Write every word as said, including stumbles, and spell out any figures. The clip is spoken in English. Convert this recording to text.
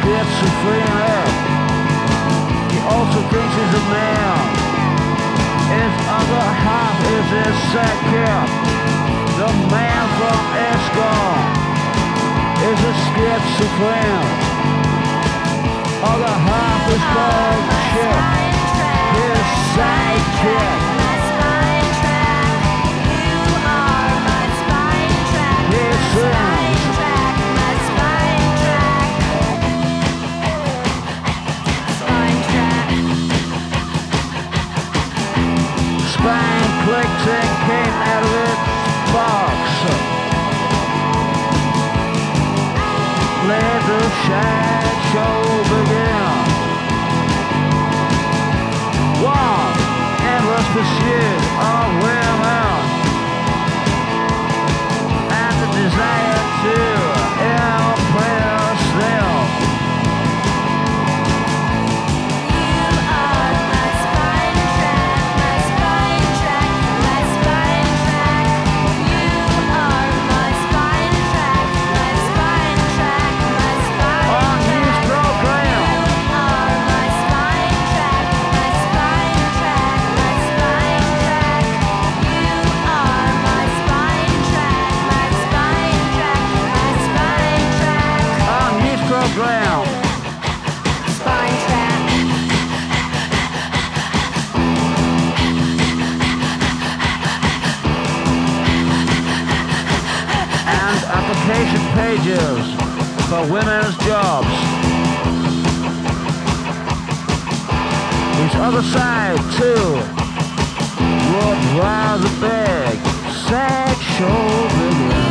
schizophrenia. He also thinks he's a man. His other half is his sidekick. The man from Escom is a schizophrenic. Other half is called Chip, his sidekick. He sings. Spine clicked and came out of its box. Let the shine show begin. One endless pursuit of women and the desire to impress them. Program. Spine track. And application pages for women's jobs. His other side too would rather beg sexual begin.